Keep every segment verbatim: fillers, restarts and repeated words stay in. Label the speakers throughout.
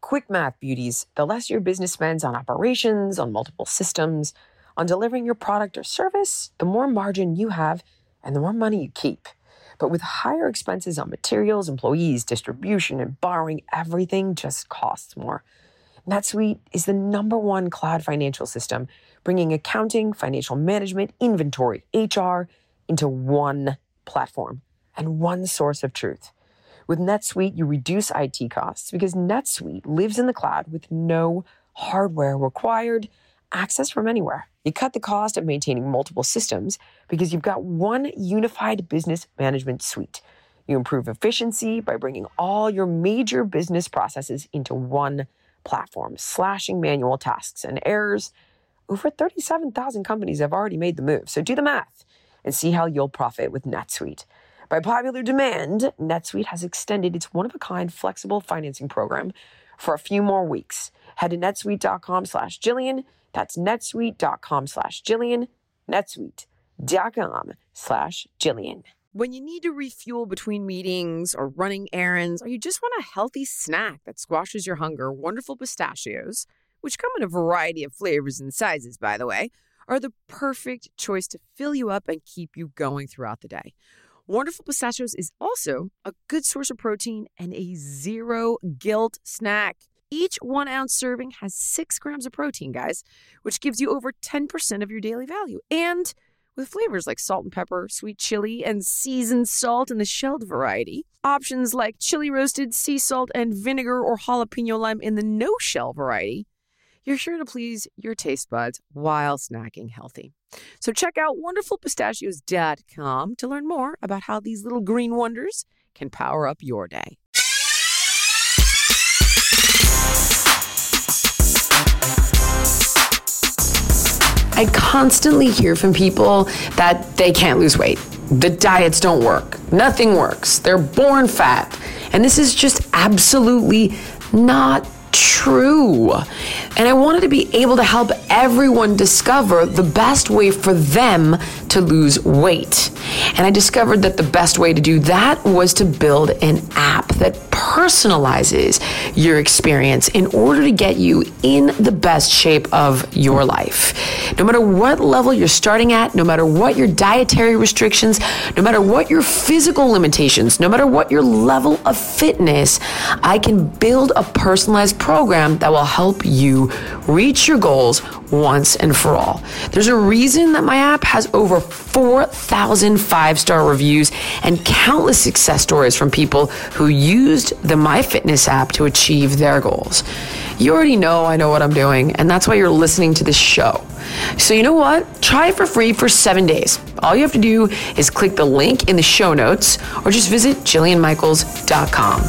Speaker 1: quick math, beauties. The less your business spends on operations, on multiple systems, on delivering your product or service, the more margin you have and the more money you keep. But with higher expenses on materials, employees, distribution, and borrowing, everything just costs more. NetSuite is the number one cloud financial system, bringing accounting, financial management, inventory, H R into one platform and one source of truth. With NetSuite, you reduce I T costs because NetSuite lives in the cloud with no hardware required, access from anywhere. You cut the cost of maintaining multiple systems because you've got one unified business management suite. You improve efficiency by bringing all your major business processes into one platform, slashing manual tasks and errors. Over thirty-seven thousand companies have already made the move, so do the math and see how you'll profit with NetSuite. By popular demand, NetSuite has extended its one-of-a-kind flexible financing program for a few more weeks. Head to netsuite.com slash Jillian. That's netsuite.com slash Jillian. netsuite.com slash Jillian.
Speaker 2: When you need to refuel between meetings or running errands, or you just want a healthy snack that squashes your hunger, Wonderful Pistachios, which come in a variety of flavors and sizes, by the way, are the perfect choice to fill you up and keep you going throughout the day. Wonderful Pistachios is also a good source of protein and a zero guilt snack. Each one ounce serving has six grams of protein, guys, which gives you over ten percent of your daily value. And with flavors like salt and pepper, sweet chili, and seasoned salt in the shelled variety, options like chili roasted, sea salt, and vinegar or jalapeno lime in the no-shell variety, you're sure to please your taste buds while snacking healthy. So check out wonderful pistachios dot com to learn more about how these little green wonders can power up your day.
Speaker 1: I constantly hear from people that they can't lose weight. The diets don't work. Nothing works. They're born fat. And this is just absolutely not true. And I wanted to be able to help everyone discover the best way for them to lose weight. And I discovered that the best way to do that was to build an app that personalizes your experience in order to get you in the best shape of your life. No matter what level you're starting at, no matter what your dietary restrictions, no matter what your physical limitations, no matter what your level of fitness, I can build a personalized program that will help you reach your goals once and for all. There's a reason that my app has over four thousand five-star reviews and countless success stories from people who used the MyFitness app to achieve their goals. You already know I know what I'm doing, and that's why you're listening to this show. So you know what? Try it for free for seven days. All you have to do is click the link in the show notes or just visit Jillian Michaels dot com.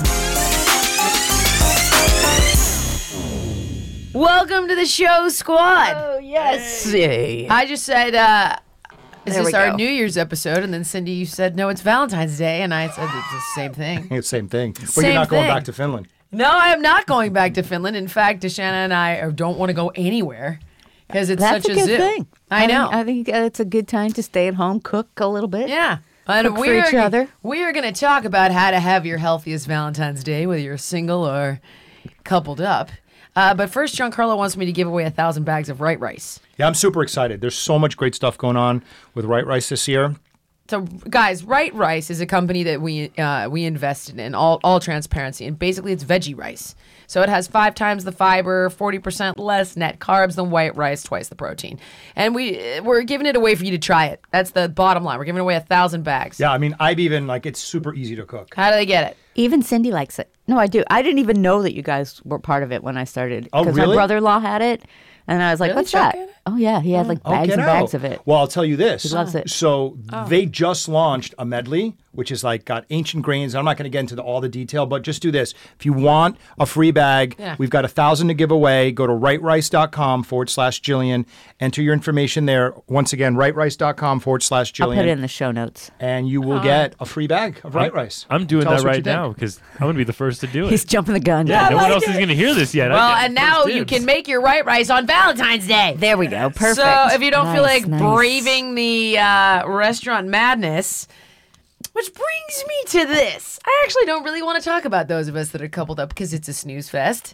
Speaker 2: Welcome to the show, squad.
Speaker 3: Oh, yes.
Speaker 2: Hey. I just said, uh, is
Speaker 3: There
Speaker 2: this
Speaker 3: we
Speaker 2: our
Speaker 3: go.
Speaker 2: New Year's episode? And then Cindy, you said, no, it's Valentine's Day. And I said, it's the same thing.
Speaker 4: It's the same thing. But
Speaker 2: Same
Speaker 4: you're not going
Speaker 2: thing.
Speaker 4: back to Finland.
Speaker 2: No, I am not going back to Finland. In fact, Deshanna and I don't want to go anywhere because it's
Speaker 3: That's
Speaker 2: such
Speaker 3: a
Speaker 2: a
Speaker 3: good
Speaker 2: zoo.
Speaker 3: thing.
Speaker 2: I know.
Speaker 3: Think, I think uh, it's a good time to stay at home, cook a little bit.
Speaker 2: Yeah. And
Speaker 3: Cook for
Speaker 2: we're,
Speaker 3: each other.
Speaker 2: We are going to talk about how to have your healthiest Valentine's Day, whether you're single or coupled up. Uh, but first, Giancarlo wants me to give away a thousand bags of Right Rice.
Speaker 4: Yeah, I'm super excited. There's so much great stuff going on with Right Rice this year.
Speaker 2: So, guys, Right Rice is a company that we uh, we invested in, all all transparency, and basically it's veggie rice. So it has five times the fiber, forty percent less net carbs than white rice, twice the protein. And we, we're giving it away for you to try it. That's the bottom line. We're giving away a thousand bags.
Speaker 4: Yeah, I mean, I've even, like, it's super easy to cook.
Speaker 2: How do they get it?
Speaker 3: Even Cindy likes it. No, I do. I didn't even know that you guys were part of it when I started.
Speaker 4: Oh,
Speaker 3: Because
Speaker 4: really?
Speaker 3: my brother-in-law had it, and I was like,
Speaker 2: Really?
Speaker 3: what's
Speaker 2: Chuck
Speaker 3: that?
Speaker 2: had it?
Speaker 3: Oh, yeah. He had like
Speaker 4: Oh,
Speaker 3: bags
Speaker 4: get
Speaker 3: and bags
Speaker 4: out.
Speaker 3: of it.
Speaker 4: Well, I'll tell you this.
Speaker 3: He loves it.
Speaker 4: So
Speaker 2: Oh.
Speaker 4: they just launched a medley, which is like got ancient grains. I'm not going to get into the, all the detail, but just do this. If you want a free bag,
Speaker 2: Yeah.
Speaker 4: we've got a thousand to give away. Go to rightrice.com forward slash Jillian. Enter your information there. Once again, rightrice.com forward slash Jillian.
Speaker 3: I'll put it in the show notes.
Speaker 4: And you will get a free bag of Right Rice.
Speaker 5: I'm doing
Speaker 4: Tell us
Speaker 5: that
Speaker 4: what
Speaker 5: right
Speaker 4: you think.
Speaker 5: now because I'm going to be the first to do it.
Speaker 3: He's jumping the gun.
Speaker 5: yeah, no
Speaker 2: like
Speaker 5: one else
Speaker 2: it.
Speaker 5: is going to hear this yet. I
Speaker 2: Well,
Speaker 5: get
Speaker 2: and now
Speaker 5: first
Speaker 2: you
Speaker 5: dibs.
Speaker 2: can make your Right Rice on Valentine's Day.
Speaker 3: There we go. Perfect.
Speaker 2: So if you don't feel
Speaker 3: Nice,
Speaker 2: like
Speaker 3: nice.
Speaker 2: braving the uh, restaurant madness, Which brings me to this. I actually don't really want to talk about those of us that are coupled up because it's a snooze fest.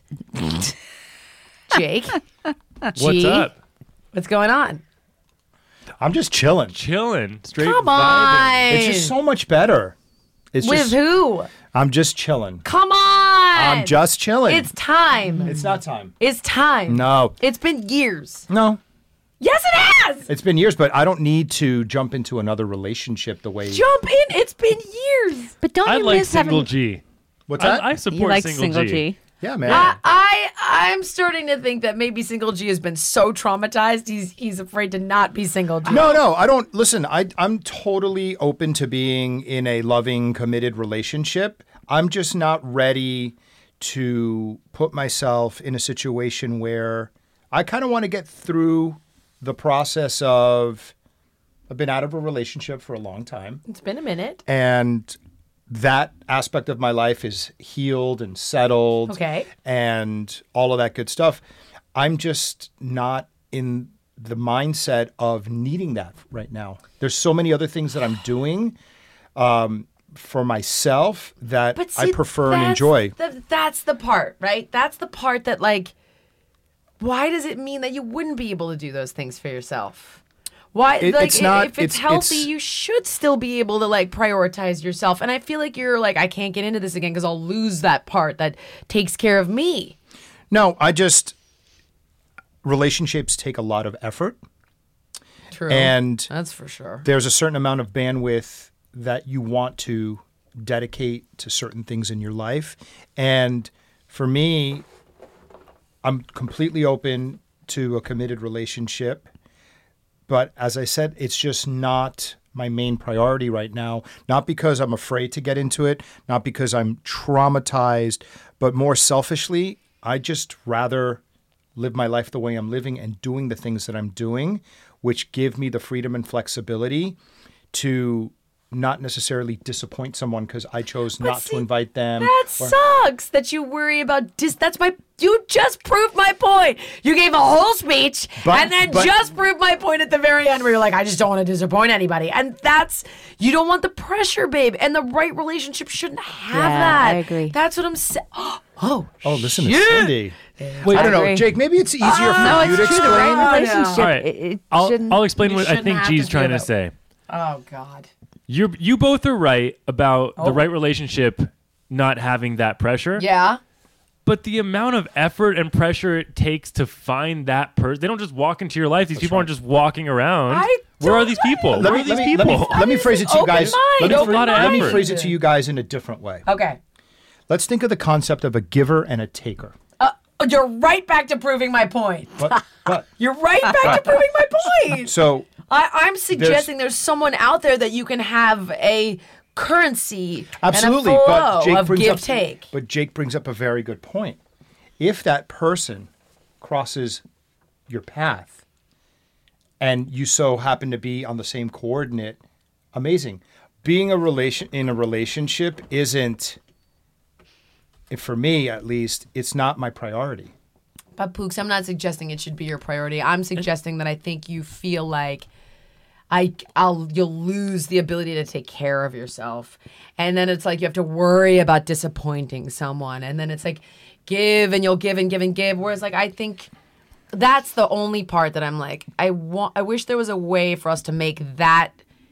Speaker 2: Jake.
Speaker 5: What's
Speaker 2: G,
Speaker 5: up?
Speaker 2: What's going on?
Speaker 4: I'm just chilling.
Speaker 5: Chilling. Straight
Speaker 2: Come
Speaker 5: vibing.
Speaker 2: on.
Speaker 4: It's just so much better. It's
Speaker 2: With
Speaker 4: just,
Speaker 2: who?
Speaker 4: I'm just chilling.
Speaker 2: Come on.
Speaker 4: I'm just chilling.
Speaker 2: It's time.
Speaker 4: It's not time.
Speaker 2: It's time.
Speaker 4: No.
Speaker 2: It's been years.
Speaker 4: No.
Speaker 2: Yes, it has.
Speaker 4: It's been years, but I don't need to jump into another relationship the way.
Speaker 2: Jump in. It's been years.
Speaker 3: But don't
Speaker 5: I
Speaker 3: you
Speaker 5: like
Speaker 3: miss
Speaker 5: single
Speaker 3: having?
Speaker 5: G.
Speaker 4: What's that?
Speaker 5: I, I support
Speaker 3: You like
Speaker 5: single,
Speaker 3: single
Speaker 5: G.
Speaker 3: G?
Speaker 4: yeah, man.
Speaker 2: I, I I'm starting to think that maybe single G has been so traumatized he's he's afraid to not be single G.
Speaker 4: No, no, I don't. Listen, I, I'm totally open to being in a loving, committed relationship. I'm just not ready to put myself in a situation where I kind of want to get through the process of I've been out of a relationship for a long time.
Speaker 2: It's been a minute.
Speaker 4: And that aspect of my life is healed and settled.
Speaker 2: Okay.
Speaker 4: And all of that good stuff. I'm just not in the mindset of needing that right now. There's so many other things that I'm doing um, for myself that
Speaker 2: But see,
Speaker 4: I prefer and
Speaker 2: that's
Speaker 4: enjoy.
Speaker 2: The, that's the part, right? That's the part that, like, why does it mean that you wouldn't be able to do those things for yourself? Why,
Speaker 4: It-
Speaker 2: like,
Speaker 4: it's
Speaker 2: i-
Speaker 4: not-
Speaker 2: if it's,
Speaker 4: it's-
Speaker 2: healthy,
Speaker 4: it's-
Speaker 2: you should still be able to, like, prioritize yourself. And I feel like you're like, I can't get into this again because I'll lose that part that takes care of me.
Speaker 4: No, I just, relationships take a lot of effort.
Speaker 2: True.
Speaker 4: And
Speaker 2: That's for sure.
Speaker 4: there's a certain amount of bandwidth that you want to dedicate to certain things in your life. And for me, I'm completely open to a committed relationship. But as I said, it's just not my main priority right now. Not because I'm afraid to get into it, not because I'm traumatized, but more selfishly, I just rather live my life the way I'm living and doing the things that I'm doing, which give me the freedom and flexibility to not necessarily disappoint someone because I chose not
Speaker 2: see,
Speaker 4: to invite them.
Speaker 2: That
Speaker 4: or-
Speaker 2: sucks that you worry about dis. That's my. You just proved my point. You gave a whole speech
Speaker 4: But-
Speaker 2: and then
Speaker 4: but-
Speaker 2: just proved my point at the very end where you're like, I just don't want to disappoint anybody. And that's, you don't want the pressure, babe. And the right relationship shouldn't have
Speaker 3: Yeah,
Speaker 2: that.
Speaker 3: I agree.
Speaker 2: That's what I'm saying. Oh,
Speaker 4: Oh, listen to
Speaker 2: shit.
Speaker 4: Cindy. Wait, I don't know,
Speaker 3: agree.
Speaker 4: Jake. Maybe it's easier for
Speaker 3: No,
Speaker 4: you
Speaker 3: it's
Speaker 4: to
Speaker 3: true. The
Speaker 4: explain.
Speaker 3: right
Speaker 2: Oh,
Speaker 3: relationship.
Speaker 2: no.
Speaker 5: All right.
Speaker 3: It, it
Speaker 5: I'll,
Speaker 3: shouldn't.
Speaker 5: I'll explain
Speaker 2: You
Speaker 5: what I
Speaker 2: shouldn't
Speaker 5: think
Speaker 2: have
Speaker 5: G's
Speaker 2: to
Speaker 5: trying
Speaker 2: feel
Speaker 5: to say.
Speaker 2: Oh, God.
Speaker 5: You you both are right about
Speaker 2: Oh.
Speaker 5: the right relationship not having that pressure.
Speaker 2: Yeah.
Speaker 5: But the amount of effort and pressure it takes to find that person, they don't just walk into your life. These people aren't just walking around.
Speaker 2: I
Speaker 5: Where are
Speaker 2: don't-
Speaker 5: these people?
Speaker 4: Let
Speaker 5: Where
Speaker 4: me,
Speaker 5: are these
Speaker 4: let, me,
Speaker 5: people?
Speaker 4: let, me, let me phrase it to you
Speaker 2: Open
Speaker 4: guys.
Speaker 2: mind,
Speaker 4: Let me,
Speaker 5: open
Speaker 4: let me
Speaker 5: mind.
Speaker 4: phrase it to you guys in a different way.
Speaker 2: Okay.
Speaker 4: Let's think of the concept of a giver and a taker.
Speaker 2: Uh, you're right back to proving my point.
Speaker 4: What? what?
Speaker 2: You're right back to proving my point.
Speaker 4: So
Speaker 2: I, I'm suggesting there's, someone out there that you can have a currency
Speaker 4: absolutely,
Speaker 2: and a
Speaker 4: but
Speaker 2: flow
Speaker 4: Jake
Speaker 2: of
Speaker 4: brings
Speaker 2: give
Speaker 4: up.
Speaker 2: take.
Speaker 4: But Jake brings up a very good point. If that person crosses your path, and you so happen to be on the same coordinate, amazing. Being a relation in a relationship isn't, for me at least, it's not my priority.
Speaker 2: But Pooks, I'm not suggesting it should be your priority. I'm suggesting that I think you feel like I, I'll, you'll lose the ability to take care of yourself, and then it's like you have to worry about disappointing someone, and then it's like give and you'll give and give and give. Whereas like I think that's the only part that I'm like I want. I wish there was a way for us to make that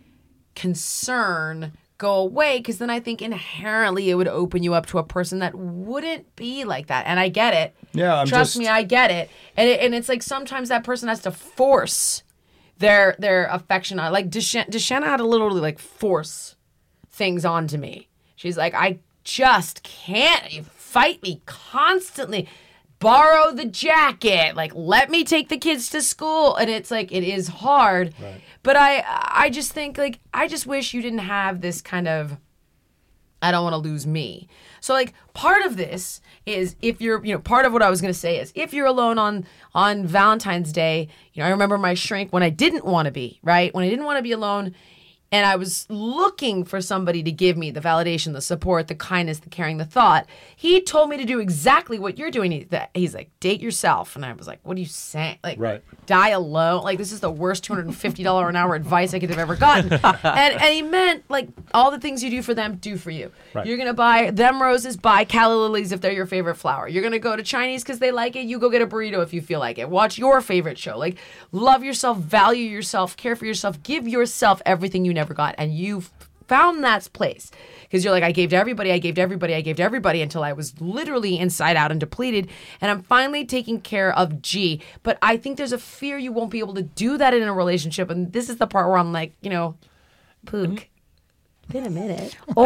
Speaker 2: concern go away, because then I think inherently it would open you up to a person that wouldn't be like that. And I get it.
Speaker 4: Yeah, I'm
Speaker 2: Trust
Speaker 4: just-
Speaker 2: me, I get it. And it, and it's like sometimes that person has to force their their affection on. Like Deshanna, Deshanna had to literally like force things onto me. She's like, I just can't. You fight me constantly. Borrow the jacket. Like, let me take the kids to school. And it's like, it is hard.
Speaker 4: Right.
Speaker 2: But I I just think, like, I just wish you didn't have this kind of, I don't want to lose me. So, like, part of this is if you're, you know, part of what I was going to say is if you're alone on, on Valentine's Day, you know, I remember my shrink when I didn't want to be, right? When I didn't want to be alone, and I was looking for somebody to give me the validation, the support, the kindness, the caring, the thought. He told me to do exactly what you're doing. He- that- He's like, date yourself. And I was like, what are you saying? Like,
Speaker 4: Right.
Speaker 2: die alone? Like, this is the worst two hundred fifty dollars an hour advice I could have ever gotten. and, and he meant, like, all the things you do for them, do for you.
Speaker 4: Right.
Speaker 2: You're going to buy them roses, buy calla lilies if they're your favorite flower. You're going to go to Chinese because they like it. You go get a burrito if you feel like it. Watch your favorite show. Like, love yourself, value yourself, care for yourself, give yourself everything you never got. And you've found that place. Because you're like, I gave to everybody, I gave to everybody, I gave to everybody until I was literally inside out and depleted. And I'm finally taking care of G. But I think there's a fear you won't be able to do that in a relationship. And this is the part where I'm like, you know, Pook. Been a minute.
Speaker 3: Or, or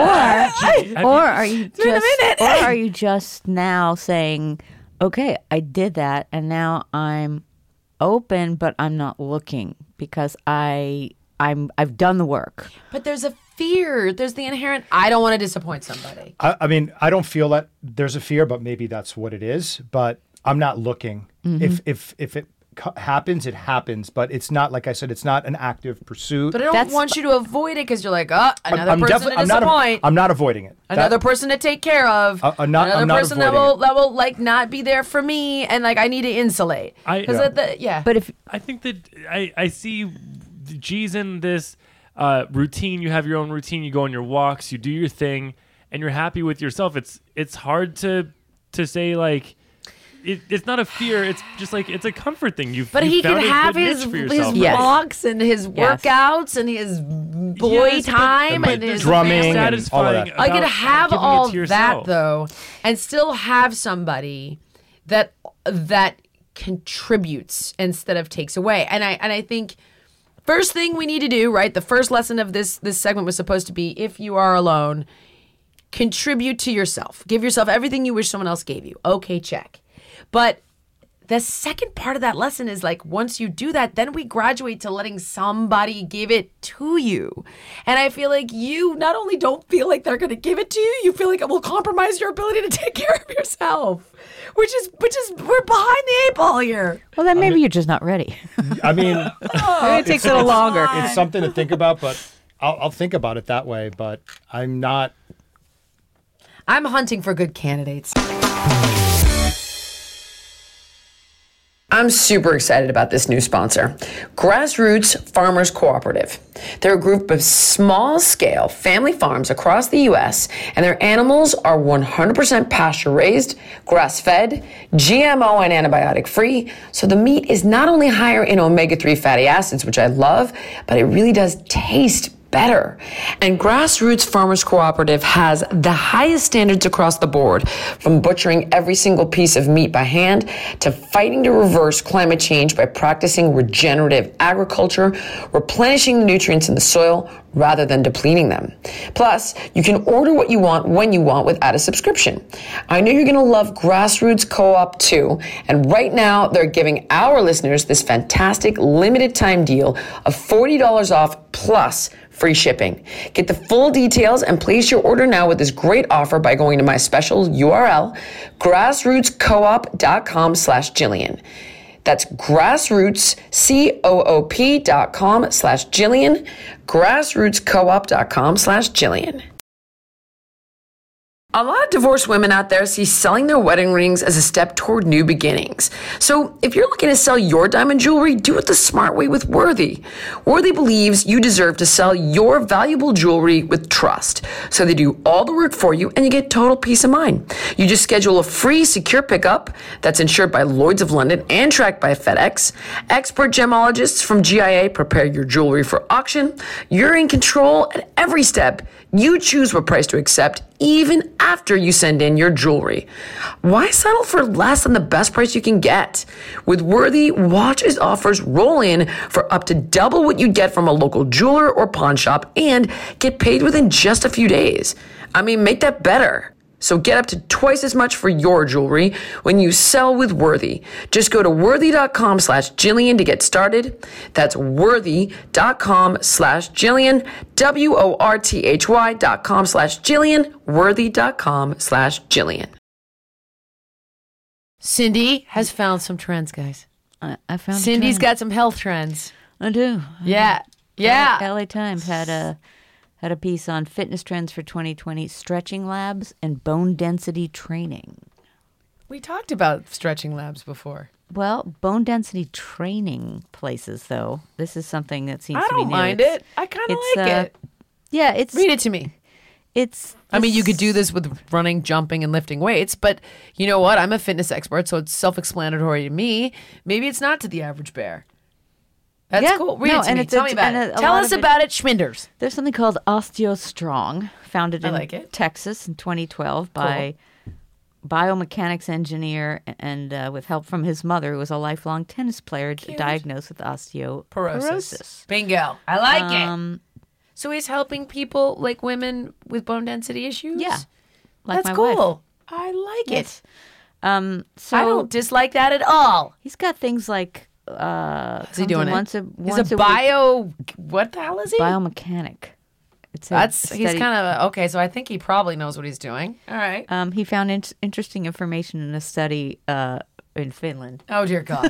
Speaker 3: are you
Speaker 2: been a
Speaker 3: just,
Speaker 2: minute.
Speaker 3: or are you just now saying, okay, I did that, and now I'm open, but I'm not looking because I I'm I've done the work.
Speaker 2: But there's a fear. There's the inherent, I don't want to disappoint somebody.
Speaker 4: I, I mean, I don't feel that there's a fear, but maybe that's what it is. But I'm not looking.
Speaker 2: Mm-hmm.
Speaker 4: If if if it co- happens, it happens. But it's not, like I said, it's not an active pursuit.
Speaker 2: But I don't
Speaker 3: That's-
Speaker 2: want you to avoid it because you're like, oh,
Speaker 4: I'm-
Speaker 2: another
Speaker 4: I'm
Speaker 2: person
Speaker 4: defi-
Speaker 2: to
Speaker 4: I'm not,
Speaker 2: disappoint.
Speaker 4: I'm not avoiding it. That-
Speaker 2: Another person to take care of.
Speaker 4: Uh, I'm not-
Speaker 2: another
Speaker 4: I'm not
Speaker 2: person that
Speaker 4: avoiding
Speaker 2: will
Speaker 4: it.
Speaker 2: that will like not be there for me, and like I need to insulate.
Speaker 5: I-
Speaker 2: Because
Speaker 5: Yeah.
Speaker 2: the, yeah.
Speaker 3: But if
Speaker 5: I think that I, I see G's in this uh, routine. You have your own routine. You go on your walks. You do your thing, and you're happy with yourself. It's it's hard to to say like it, it's not a fear. It's just like it's a comfort thing. You've
Speaker 2: But
Speaker 5: you
Speaker 2: he
Speaker 5: found
Speaker 2: could
Speaker 5: a
Speaker 2: have
Speaker 5: good
Speaker 2: his
Speaker 5: niche for
Speaker 2: his
Speaker 5: yourself.
Speaker 3: Yes.
Speaker 2: walks and his
Speaker 3: Yes.
Speaker 2: workouts and his boy
Speaker 5: Yes, but-
Speaker 2: time
Speaker 5: but
Speaker 2: and his
Speaker 5: there's
Speaker 4: drumming
Speaker 5: something
Speaker 4: and all of
Speaker 5: satisfying
Speaker 4: that.
Speaker 2: I could
Speaker 5: about
Speaker 2: have
Speaker 5: giving it
Speaker 2: all
Speaker 5: to
Speaker 2: that
Speaker 5: yourself.
Speaker 2: though, and still have somebody that that contributes instead of takes away. And I and I think first thing we need to do, right? The first lesson of this this segment was supposed to be: if you are alone, contribute to yourself. Give yourself everything you wish someone else gave you. Okay, check. But the second part of that lesson is like, once you do that, then we graduate to letting somebody give it to you. And I feel like you not only don't feel like they're going to give it to you, you feel like it will compromise your ability to take care of yourself, which is, which is, we're behind the eight ball here.
Speaker 3: well, then maybe you're just not ready.
Speaker 4: I mean,
Speaker 3: Maybe it takes a little longer.
Speaker 4: it's something to think about, but I'll, I'll think about it that way. But I'm not.
Speaker 2: I'm hunting for good candidates.
Speaker 1: I'm super excited about this new sponsor, Grassroots Farmers Cooperative. They're a group of small-scale family farms across the U S, and their animals are one hundred percent pasture-raised, grass-fed, G M O and antibiotic-free, so the meat is not only higher in omega three fatty acids, which I love, but it really does taste better. And Grassroots Farmers Cooperative has the highest standards across the board, from butchering every single piece of meat by hand to fighting to reverse climate change by practicing regenerative agriculture, replenishing the nutrients in the soil rather than depleting them. Plus, you can order what you want when you want without a subscription. I know you're going to love Grassroots Co-op too, and right now they're giving our listeners this fantastic limited time deal of forty dollars off plus free shipping. Get the full details and place your order now with this great offer by going to my special U R L, grassrootscoop.com slash Jillian. That's grassroots, C O O P dot com slash Jillian, grassrootscoop.com slash Jillian. A lot of divorced women out there see selling their wedding rings as a step toward new beginnings. So if you're looking to sell your diamond jewelry, do it the smart way with Worthy. Worthy believes you deserve to sell your valuable jewelry with trust. So they do all the work for you and you get total peace of mind. You just schedule a free secure pickup that's insured by Lloyds of London and tracked by FedEx. Expert gemologists from G I A prepare your jewelry for auction. You're in control at every step. You choose what price to accept, even after you send in your jewelry. Why settle for less than the best price you can get? With Worthy, watches offers roll in for up to double what you'd get from a local jeweler or pawn shop and get paid within just a few days. I mean, make that better. So get up to twice as much for your jewelry when you sell with Worthy. Just go to worthy.com slash Jillian to get started. That's worthy.com slash Jillian, W O R T H Y dot com slash Jillian, worthy.com slash Jillian.
Speaker 2: Cindy has found some trends, guys.
Speaker 3: I, I found
Speaker 2: Cindy's
Speaker 3: a trend.
Speaker 2: got some health trends.
Speaker 3: I do.
Speaker 2: Yeah. Yeah.
Speaker 3: L A Times had a had a piece on fitness trends for twenty twenty, stretching labs and bone density training.
Speaker 2: We talked about stretching labs before.
Speaker 3: Well, bone density training places, though. This is something that seems
Speaker 2: I
Speaker 3: to be
Speaker 2: don't
Speaker 3: new.
Speaker 2: mind
Speaker 3: It's-
Speaker 2: it. I kind of
Speaker 3: it's,
Speaker 2: like
Speaker 3: uh,
Speaker 2: it.
Speaker 3: Yeah, it's
Speaker 2: Read it to me.
Speaker 3: it's.
Speaker 2: I mean, you could do
Speaker 3: this.
Speaker 2: this with running, jumping, and lifting weights, but you know what? I'm a fitness expert, so it's self-explanatory to me. Maybe it's not to the average bear. That's
Speaker 3: Yeah,
Speaker 2: cool. Read
Speaker 3: no,
Speaker 2: it to
Speaker 3: and
Speaker 2: me.
Speaker 3: it's-
Speaker 2: Tell me
Speaker 3: it's-
Speaker 2: about
Speaker 3: and
Speaker 2: it.
Speaker 3: a- a
Speaker 2: Tell
Speaker 3: lot
Speaker 2: us
Speaker 3: of it-
Speaker 2: about it, Schminders.
Speaker 3: There's something called OsteoStrong, founded
Speaker 2: I
Speaker 3: in
Speaker 2: like it.
Speaker 3: Texas in twenty twelve by biomechanics engineer and uh, with help from his mother, who was a lifelong tennis player diagnosed with osteoporosis.
Speaker 2: Bingo. I like
Speaker 3: Um,
Speaker 2: it. So he's helping people like women with bone density issues?
Speaker 3: Yeah, like
Speaker 2: That's
Speaker 3: my
Speaker 2: cool.
Speaker 3: wife.
Speaker 2: I like
Speaker 3: Yes. Um, so
Speaker 2: it. I don't dislike that at all.
Speaker 3: he's got things like uh,
Speaker 2: How's he
Speaker 3: comes in
Speaker 2: doing it?
Speaker 3: once a
Speaker 2: He's
Speaker 3: once
Speaker 2: a
Speaker 3: a week.
Speaker 2: bio. What the hell is he?
Speaker 3: biomechanic. It's a
Speaker 2: That's he's
Speaker 3: study-
Speaker 2: kind of okay. So I think he probably knows what he's doing. All right.
Speaker 3: Um, he found in- interesting information in a study uh, in Finland.
Speaker 2: Oh dear God.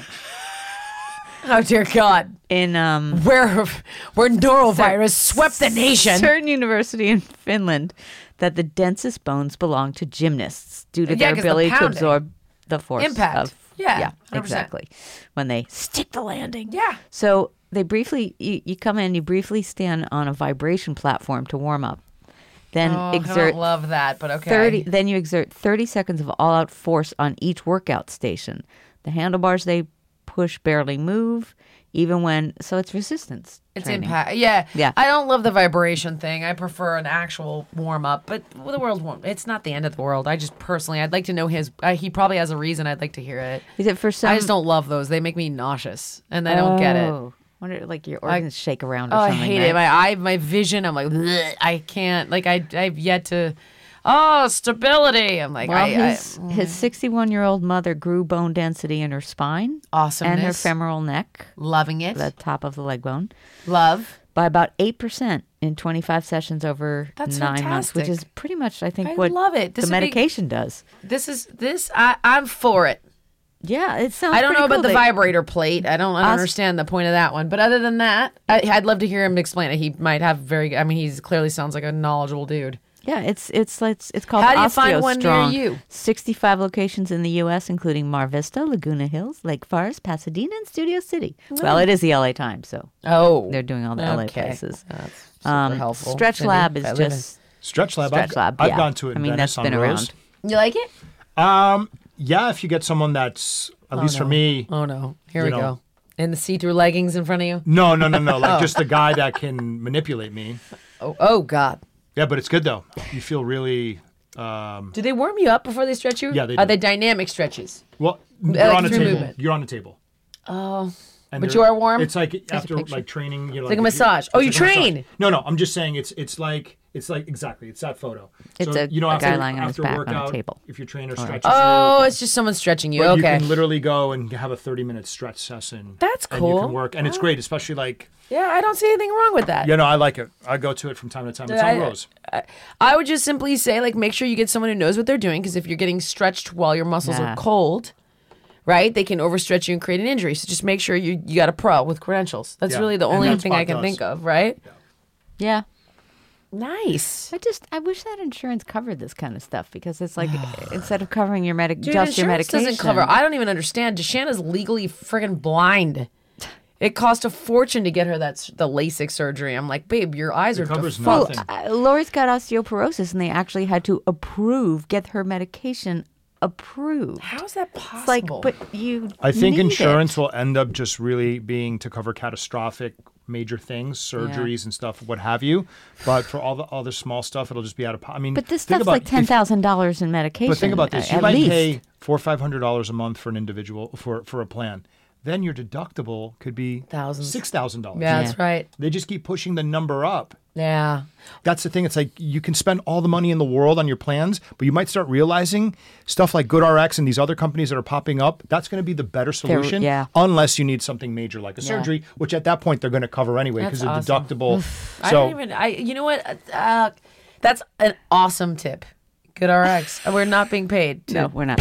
Speaker 2: Oh dear God.
Speaker 3: In um,
Speaker 2: Where where norovirus swept the nation.
Speaker 3: certain university in Finland, that the densest bones belong to gymnasts due to
Speaker 2: Yeah,
Speaker 3: their
Speaker 2: 'cause the
Speaker 3: ability to
Speaker 2: pounding.
Speaker 3: absorb the force
Speaker 2: Impact.
Speaker 3: of
Speaker 2: Yeah,
Speaker 3: yeah,
Speaker 2: one hundred percent.
Speaker 3: exactly. When they stick the landing.
Speaker 2: Yeah.
Speaker 3: So they briefly you, you come in, you briefly stand on a vibration platform to warm up. Then
Speaker 2: Oh, I
Speaker 3: exert
Speaker 2: don't love that, but okay.
Speaker 3: thirty then you exert thirty seconds of all out force on each workout station. The handlebars they push barely move, even when so it's resistance.
Speaker 2: It's
Speaker 3: training.
Speaker 2: impact. Yeah.
Speaker 3: Yeah.
Speaker 2: I don't love the vibration thing. I prefer an actual warm up, but the world won't. It's not the end of the world. I just personally, I'd like to know his. Uh, he probably has a reason. I'd like to hear it.
Speaker 3: Is it for some
Speaker 2: I just don't love those. They make me nauseous, and I don't get it.
Speaker 3: Oh. Wonder like your organs shake around or
Speaker 2: Oh, I
Speaker 3: something.
Speaker 2: hate
Speaker 3: right?
Speaker 2: it. My eye, my vision. I'm like, "Bleh." I can't. Like, I, I've yet to. Oh, stability. I'm like,
Speaker 3: Well,
Speaker 2: I,
Speaker 3: his his sixty-one year old mother grew bone density in her spine
Speaker 2: I awesomeness.
Speaker 3: and her femoral neck,
Speaker 2: Loving it.
Speaker 3: the top of the leg bone,
Speaker 2: Love.
Speaker 3: by about eight percent in twenty-five sessions over
Speaker 2: That's
Speaker 3: nine months, which is
Speaker 2: fantastic.
Speaker 3: pretty much, I think,
Speaker 2: I
Speaker 3: what
Speaker 2: love it. This
Speaker 3: the
Speaker 2: would be-
Speaker 3: medication does.
Speaker 2: This is this. I, I'm for it.
Speaker 3: Yeah, it sounds.
Speaker 2: I don't know
Speaker 3: pretty
Speaker 2: about the
Speaker 3: cool. They-
Speaker 2: vibrator plate. I don't, I don't
Speaker 3: Us-
Speaker 2: understand the point of that one. But other than that, I, I'd love to hear him explain it. He might have very. I mean, he's clearly sounds like a knowledgeable dude.
Speaker 3: Yeah, it's it's it's it's called
Speaker 2: How do you find one near
Speaker 3: OsteoStrong.
Speaker 2: you?
Speaker 3: sixty-five locations in the U S, including Mar Vista, Laguna Hills, Lake Forest, Pasadena, and Studio City. Well, it is the L A Times, so
Speaker 2: Oh,
Speaker 3: they're doing all the L A
Speaker 2: okay.
Speaker 3: places.
Speaker 2: That's super
Speaker 3: Um,
Speaker 2: helpful.
Speaker 3: Stretch
Speaker 2: Cindy,
Speaker 3: Lab is
Speaker 2: I live in-
Speaker 3: just
Speaker 4: Stretch Lab.
Speaker 3: Stretch
Speaker 4: I've,
Speaker 3: Lab,
Speaker 4: I've
Speaker 3: yeah.
Speaker 4: gone to it in
Speaker 3: I mean,
Speaker 4: Venice
Speaker 3: that's been
Speaker 4: on Rose.
Speaker 3: around.
Speaker 2: You like it?
Speaker 4: Um, yeah, if you get someone that's at least for me.
Speaker 2: Oh no! Here
Speaker 4: You
Speaker 2: we
Speaker 4: know.
Speaker 2: go. In the see-through leggings in front of you.
Speaker 4: No, no, no, no. Like just the guy that can manipulate me.
Speaker 2: Oh, oh God!
Speaker 4: Yeah, but it's good though. You feel really. Um,
Speaker 2: Do they warm you up before they stretch you?
Speaker 4: Yeah, they
Speaker 2: Are
Speaker 4: do.
Speaker 2: they dynamic stretches?
Speaker 4: well, you're
Speaker 2: like
Speaker 4: on a
Speaker 2: through
Speaker 4: table.
Speaker 2: movement.
Speaker 4: You're on a table.
Speaker 2: Oh,
Speaker 4: And
Speaker 2: But
Speaker 4: they're-
Speaker 2: you are warm?
Speaker 4: It's like after
Speaker 3: picture.
Speaker 4: like training, you know,
Speaker 2: like a
Speaker 4: if you-
Speaker 2: massage. Oh,
Speaker 4: it's
Speaker 2: you
Speaker 4: like a massage.
Speaker 2: train.
Speaker 4: No, no. I'm just saying it's it's like it's like exactly. It's that photo.
Speaker 3: It's
Speaker 4: so,
Speaker 3: a-
Speaker 4: you know
Speaker 3: a
Speaker 4: after,
Speaker 3: guy lying on his
Speaker 4: after
Speaker 3: back on a
Speaker 4: workout,
Speaker 3: table.
Speaker 4: if your trainer stretches.
Speaker 2: oh,
Speaker 4: you,
Speaker 2: it's just someone stretching you.
Speaker 4: but
Speaker 2: okay.
Speaker 4: you can literally go and have a thirty minute stretch session.
Speaker 2: That's
Speaker 4: And you
Speaker 2: cool.
Speaker 4: can work, and it's great, especially like
Speaker 2: yeah, I don't see anything wrong with that.
Speaker 4: you know, I like it. I go to it from time to time. It's
Speaker 2: I-
Speaker 4: on Rose.
Speaker 2: I, I would just simply say, like, make sure you get someone who knows what they're doing, because if you're getting stretched while your muscles
Speaker 3: Yeah.
Speaker 2: are cold, right, they can overstretch you and create an injury. So just make sure you you got a pro with credentials. That's
Speaker 4: Yeah,
Speaker 2: really the
Speaker 4: and
Speaker 2: only
Speaker 4: that's
Speaker 2: thing I
Speaker 4: what
Speaker 2: can
Speaker 4: does.
Speaker 2: think of, right?
Speaker 3: yeah.
Speaker 2: Nice.
Speaker 3: I just I wish that insurance covered this kind of stuff, because it's like instead of covering your medic
Speaker 2: Dude,
Speaker 3: just your
Speaker 2: insurance
Speaker 3: medication.
Speaker 2: doesn't cover. I don't even understand. Deshanna's legally friggin' blind. It cost a fortune to get her that s- the LASIK surgery. I'm like, babe, your eyes
Speaker 4: It
Speaker 2: are
Speaker 4: covers
Speaker 2: defunct.
Speaker 4: nothing.
Speaker 3: Uh, Lori's got osteoporosis, and they actually had to approve, get her medication approved.
Speaker 2: How is that
Speaker 3: It's like,
Speaker 2: possible?
Speaker 3: but you.
Speaker 4: I think
Speaker 3: need
Speaker 4: insurance
Speaker 3: it.
Speaker 4: will end up just really being to cover catastrophic major things, surgeries and stuff, what have you. But for all the other small stuff, it'll just be out of. po- I mean,
Speaker 3: But this
Speaker 4: think
Speaker 3: stuff's
Speaker 4: about
Speaker 3: like ten
Speaker 4: if-
Speaker 3: thousand dollars in medication.
Speaker 4: But think about this:
Speaker 3: uh,
Speaker 4: you
Speaker 3: at
Speaker 4: might
Speaker 3: least.
Speaker 4: pay four or five hundred dollars a month for an individual for for a plan. Then your deductible could be
Speaker 2: Thousands.
Speaker 4: six thousand dollars.
Speaker 2: yeah, that's right.
Speaker 4: They just keep pushing the number up.
Speaker 2: Yeah.
Speaker 4: That's the thing. It's like you can spend all the money in the world on your plans, but you might start realizing stuff like GoodRx and these other companies that are popping up, that's going to be the better solution
Speaker 3: yeah.
Speaker 4: unless you need something major like a surgery, which at that point they're going to cover anyway because
Speaker 2: That's
Speaker 4: the
Speaker 2: awesome.
Speaker 4: deductible.
Speaker 2: I
Speaker 4: so
Speaker 2: don't even. I. You know what? Uh, that's an awesome tip. Good R X. We're not being paid. To,
Speaker 3: No, we're not.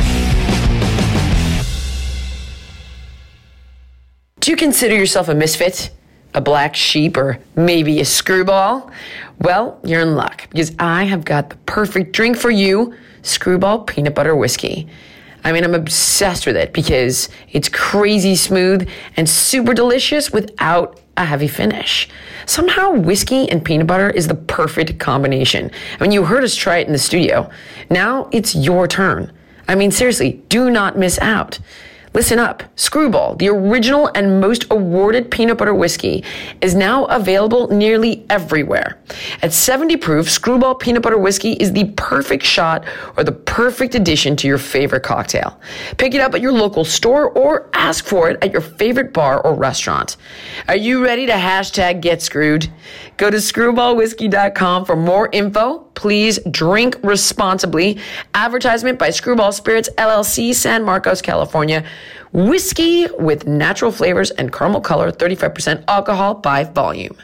Speaker 1: Do you consider yourself a misfit? a black sheep, or maybe a screwball? Well, you're in luck because I have got the perfect drink for you, Screwball Peanut Butter Whiskey. I mean, I'm obsessed with it because it's crazy smooth and super delicious without a heavy finish. Somehow, whiskey and peanut butter is the perfect combination. I mean, you heard us try it in the studio. Now it's your turn. I mean, seriously, do not miss out. Listen up. Screwball, the original and most awarded peanut butter whiskey, is now available nearly everywhere. At seventy proof, Screwball peanut butter whiskey is the perfect shot or the perfect addition to your favorite cocktail. Pick it up at your local store or ask for it at your favorite bar or restaurant. Are you ready to hashtag get screwed? Go to screwball whiskey dot com for more info. Please drink responsibly. Advertisement by Screwball Spirits, L L C, San Marcos, California. Whiskey with natural flavors and caramel color, thirty-five percent alcohol by volume.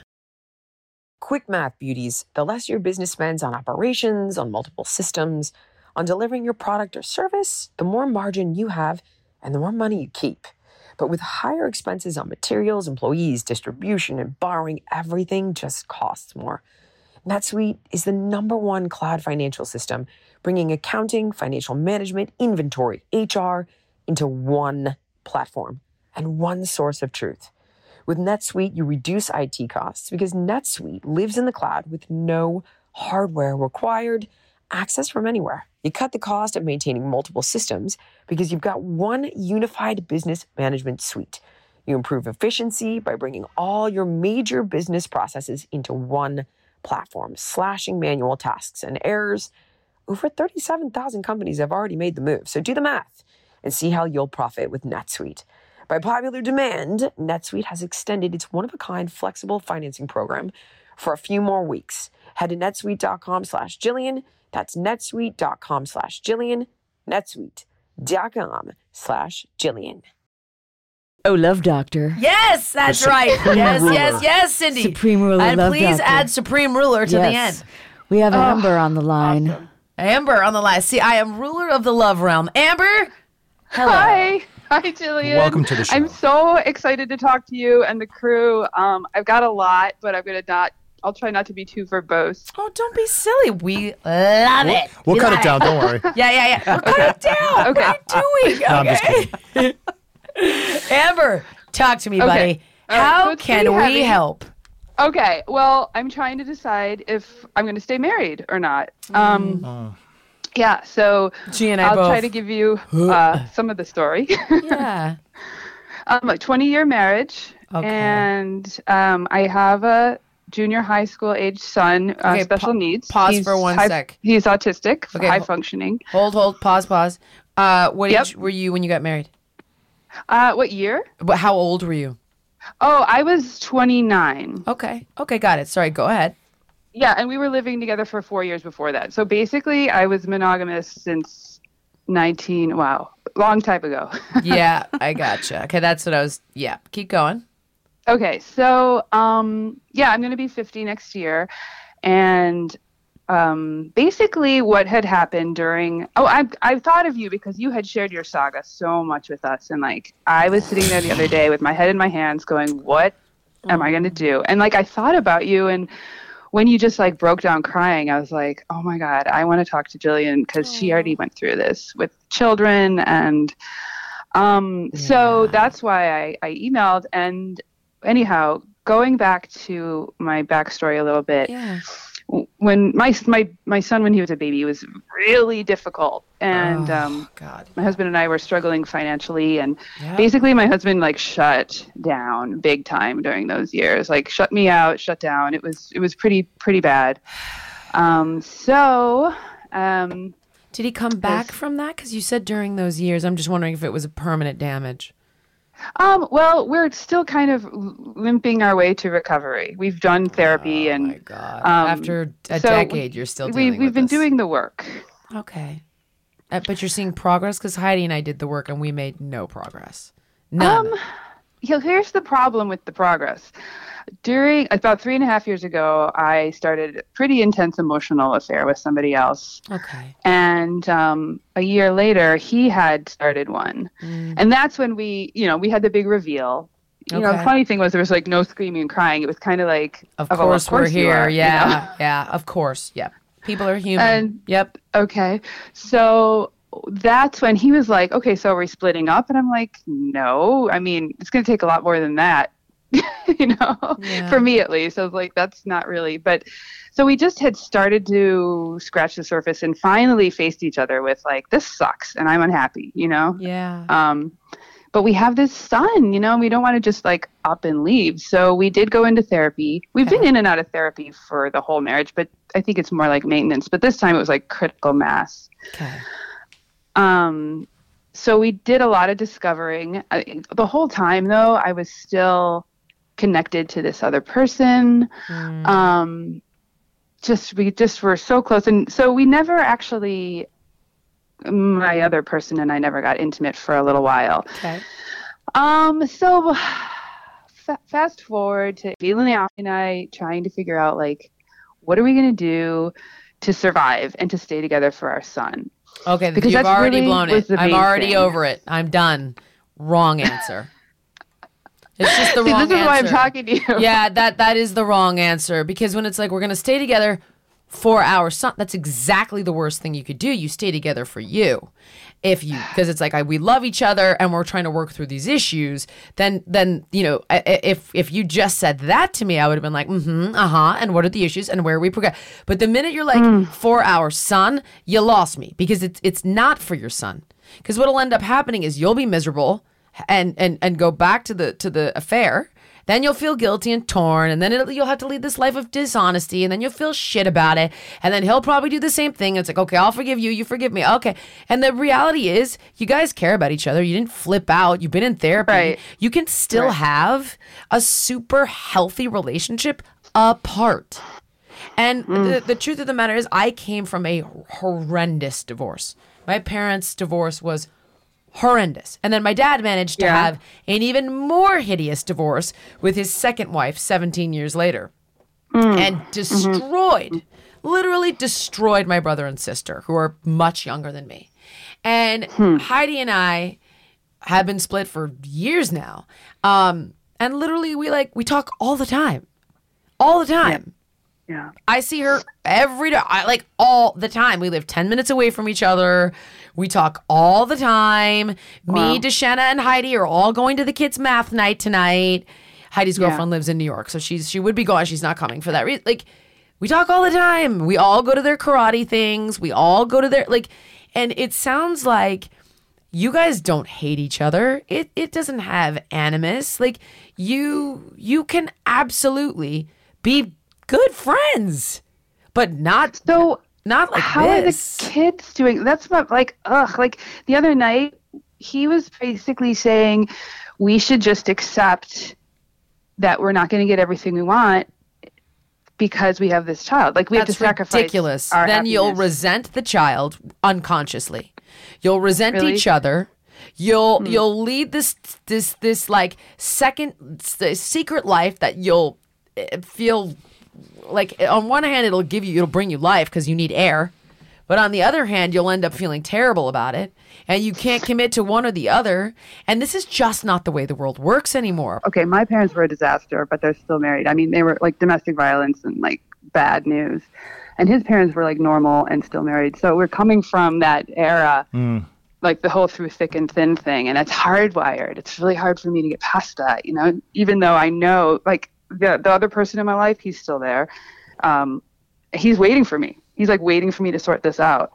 Speaker 1: Quick math, beauties. The less your business spends on operations, on multiple systems, on delivering your product or service, the more margin you have and the more money you keep. But with higher expenses on materials, employees, distribution, and borrowing, everything just costs more. NetSuite is the number one cloud financial system, bringing accounting, financial management, inventory, H R into one platform and one source of truth. With NetSuite, you reduce I T costs because NetSuite lives in the cloud with no hardware required, access from anywhere. You cut the cost of maintaining multiple systems because you've got one unified business management suite. You improve efficiency by bringing all your major business processes into one platform, slashing manual tasks and errors. Over thirty-seven thousand companies have already made the move, so do the math and see how you'll profit with NetSuite. By popular demand, NetSuite has extended its one-of-a-kind flexible financing program for a few more weeks. Head to netsuite.com slash Jillian. That's netsuite.com slash Jillian. netsuite.com slash Jillian.
Speaker 3: Oh, Love Doctor.
Speaker 2: Yes, that's right. Yes, yes, yes, Cindy.
Speaker 3: Supreme Ruler
Speaker 2: And
Speaker 3: Love
Speaker 2: please
Speaker 3: Doctor.
Speaker 2: add Supreme Ruler to
Speaker 3: Yes.
Speaker 2: the end.
Speaker 3: We have Amber on the line.
Speaker 6: Awesome.
Speaker 2: Amber on the line. See, I am ruler of the love realm. Amber, hello.
Speaker 6: Hi. Hi, Jillian.
Speaker 4: Welcome to the show.
Speaker 6: I'm so excited to talk to you and the crew. Um, I've got a lot, but I'm going to not, I'll try not to be too verbose.
Speaker 2: Oh, don't be silly. We love it.
Speaker 4: We'll
Speaker 2: We
Speaker 4: cut
Speaker 2: love
Speaker 4: it down. Don't worry.
Speaker 2: Yeah, yeah, yeah. We'll cut it down.
Speaker 6: Okay.
Speaker 2: What are you doing?
Speaker 4: No, I'm just
Speaker 2: Okay.
Speaker 4: kidding.
Speaker 2: Amber, talk to me,
Speaker 6: Okay.
Speaker 2: buddy.
Speaker 6: All right,
Speaker 2: How
Speaker 6: so it's
Speaker 2: can
Speaker 6: pretty
Speaker 2: we
Speaker 6: heavy.
Speaker 2: help?
Speaker 6: Okay. Well, I'm trying to decide if I'm going to stay married or not. Um,
Speaker 4: Oh.
Speaker 6: yeah. So
Speaker 2: She and I
Speaker 6: I'll
Speaker 2: both.
Speaker 6: try to give you uh, some of the story.
Speaker 2: Yeah.
Speaker 6: um, a twenty year marriage.
Speaker 2: Okay.
Speaker 6: And um, I have a junior high school age son, uh,
Speaker 2: Okay,
Speaker 6: special
Speaker 2: pa-
Speaker 6: needs.
Speaker 2: pause
Speaker 6: He's
Speaker 2: for one
Speaker 6: high-
Speaker 2: sec.
Speaker 6: He's autistic,
Speaker 2: Okay,
Speaker 6: high
Speaker 2: hol-
Speaker 6: functioning.
Speaker 2: Hold, hold, pause, pause. Uh, what
Speaker 6: Yep.
Speaker 2: age were you when you got married?
Speaker 6: Uh, what year?
Speaker 2: Wh- How old were you?
Speaker 6: Oh, I was twenty-nine.
Speaker 2: Okay. Okay, got it. Sorry, go ahead.
Speaker 6: Yeah, and we were living together for four years before that. So basically, I was monogamous since nineteen. Wow, long time ago.
Speaker 2: Yeah, I gotcha. Okay, that's what I was. Yeah, keep going.
Speaker 6: Okay, so um, yeah, I'm going to be fifty next year, and um, basically, what had happened during oh, I I thought of you because you had shared your saga so much with us, and like I was sitting there the other day with my head in my hands, going, "What am I going to do?" And like I thought about you, and when you just like broke down crying, I was like, "Oh my God, I want to talk to Jillian because she already went through this with children," and um, so that's why I I emailed and. Anyhow, going back to my backstory a little bit,
Speaker 2: Yeah.
Speaker 6: when my my my son, when he was a baby, was really difficult, and
Speaker 2: Oh,
Speaker 6: um,
Speaker 2: God.
Speaker 6: my husband and I were struggling financially, and
Speaker 2: Yeah.
Speaker 6: basically, my husband like shut down big time during those years, like shut me out, shut down. It was it was pretty pretty bad. Um, so. Um,
Speaker 2: Did he come back from that? Because you said during those years. I'm just wondering if it was a permanent damage.
Speaker 6: Um, well, we're still kind of limping our way to recovery. We've done therapy,
Speaker 2: Oh
Speaker 6: and
Speaker 2: my God.
Speaker 6: um,
Speaker 2: After a
Speaker 6: so
Speaker 2: decade, you're still dealing
Speaker 6: we've we've
Speaker 2: with
Speaker 6: been
Speaker 2: this.
Speaker 6: doing the work.
Speaker 2: Okay. Uh, but you're seeing progress? Because Heidi and I did the work and we made no progress. None.
Speaker 6: Um, yeah, here's the problem with the progress. During about three and a half years ago, I started a pretty intense emotional affair with somebody else.
Speaker 2: Okay.
Speaker 6: And um, a year later, he had started one.
Speaker 2: Mm.
Speaker 6: And that's when we, you know, we had the big reveal. you know, the funny thing was there was like no screaming and crying. It was kind of like,
Speaker 3: Of
Speaker 6: oh, well,
Speaker 3: course, we're
Speaker 6: you
Speaker 3: here.
Speaker 6: are, you
Speaker 3: yeah,
Speaker 6: know?
Speaker 3: yeah. Of course, yep. People are human.
Speaker 6: And
Speaker 3: yep.
Speaker 6: Okay, so that's when he was like, okay, so are we splitting up? And I'm like, no. I mean, it's going to take a lot more than that, you know,
Speaker 3: Yeah.
Speaker 6: for me at least. I was like, that's not really. But so we just had started to scratch the surface and finally faced each other with like, this sucks and I'm unhappy, you know?
Speaker 3: Yeah.
Speaker 6: Um, but we have this son, you know, and we don't want to just like up and leave. So we did go into therapy. We've
Speaker 3: Okay.
Speaker 6: been in and out of therapy for the whole marriage, but I think it's more like maintenance. But this time it was like critical mass.
Speaker 3: Okay.
Speaker 6: Um, so we did a lot of discovering. I, the whole time, though, I was still connected to this other person.
Speaker 3: Mm.
Speaker 6: Um, just we just were so close, and so we never actually. My other person and I never got intimate for a little while.
Speaker 3: Okay.
Speaker 6: Um. So fa- fast forward to feeling out, and I trying to figure out like, what are we gonna do to survive and to stay together for our son?
Speaker 3: Okay,
Speaker 6: Because
Speaker 3: you've
Speaker 6: that's
Speaker 3: already
Speaker 6: really
Speaker 3: blown
Speaker 6: was
Speaker 3: it.
Speaker 6: the
Speaker 3: I'm
Speaker 6: main
Speaker 3: already
Speaker 6: thing.
Speaker 3: over it. I'm done. Wrong answer. It's just the
Speaker 6: See,
Speaker 3: wrong
Speaker 6: this is
Speaker 3: answer.
Speaker 6: why I'm talking to you.
Speaker 3: Yeah, that that is the wrong answer because when it's like we're gonna stay together for our son, that's exactly the worst thing you could do. You stay together for you. If you, because it's like I, we love each other and we're trying to work through these issues. Then, then you know, I- I- if if you just said that to me, I would have been like, mm-hmm, uh huh. And what are the issues and where are we progress? But the minute you're like for our son, you lost me because it's it's not for your son. Because what'll end up happening is you'll be miserable and and and go back to the to the affair. Then you'll feel guilty and torn, and then it'll, you'll have to lead this life of dishonesty, and then you'll feel shit about it, and then he'll probably do the same thing. It's like, okay, I'll forgive you, you forgive me, okay. And the reality is, you guys care about each other. You didn't flip out. You've been in therapy.
Speaker 6: Right.
Speaker 3: You can still
Speaker 6: Right.
Speaker 3: have a super healthy relationship apart. And the, the truth of the matter is, I came from a horrendous divorce. My parents' divorce was horrendous. And then my dad managed to
Speaker 6: Yeah.
Speaker 3: have an even more hideous divorce with his second wife seventeen years later and destroyed, literally destroyed my brother and sister, who are much younger than me. And Heidi and I have been split for years now. Um, and literally, we like, we talk all the time, all the time.
Speaker 6: Yeah.
Speaker 3: I see her every day, I, like all the time. We live ten minutes away from each other. We talk all the time.
Speaker 6: Wow.
Speaker 3: Me, DeShanna, and Heidi are all going to the kids' math night tonight. Heidi's
Speaker 6: Yeah.
Speaker 3: girlfriend lives in New York, so she's she would be going. She's not coming for that reason. Like, we talk all the time. We all go to their karate things. We all go to their, like, and it sounds like you guys don't hate each other. It it doesn't have animus. Like, you you can absolutely be good friends, but not
Speaker 6: So
Speaker 3: not like
Speaker 6: how
Speaker 3: this.
Speaker 6: are the kids doing? That's what, like, ugh. Like the other night, he was basically saying we should just accept that we're not going to get everything we want because we have this child. Like we
Speaker 3: That's
Speaker 6: have to sacrifice.
Speaker 3: ridiculous.
Speaker 6: Our
Speaker 3: Then you'll
Speaker 6: happiness.
Speaker 3: resent the child unconsciously. You'll resent
Speaker 6: Really?
Speaker 3: each other. You'll
Speaker 6: Hmm.
Speaker 3: you'll lead this this this like second s- secret life that you'll eh, feel like on one hand it'll give you it'll bring you life because you need air, but on the other hand you'll end up feeling terrible about it and you can't commit to one or the other. And this is just not the way the world works anymore.
Speaker 6: Okay, my parents were a disaster, but they're still married. I mean, they were like domestic violence and like bad news. And his parents were like normal and still married. So we're coming from that era, like the whole through thick and thin thing. And it's hardwired. It's really hard for me to get past that, you know, even though I know like the, the other person in my life, he's still there. Um, he's waiting for me. He's like waiting for me to sort this out.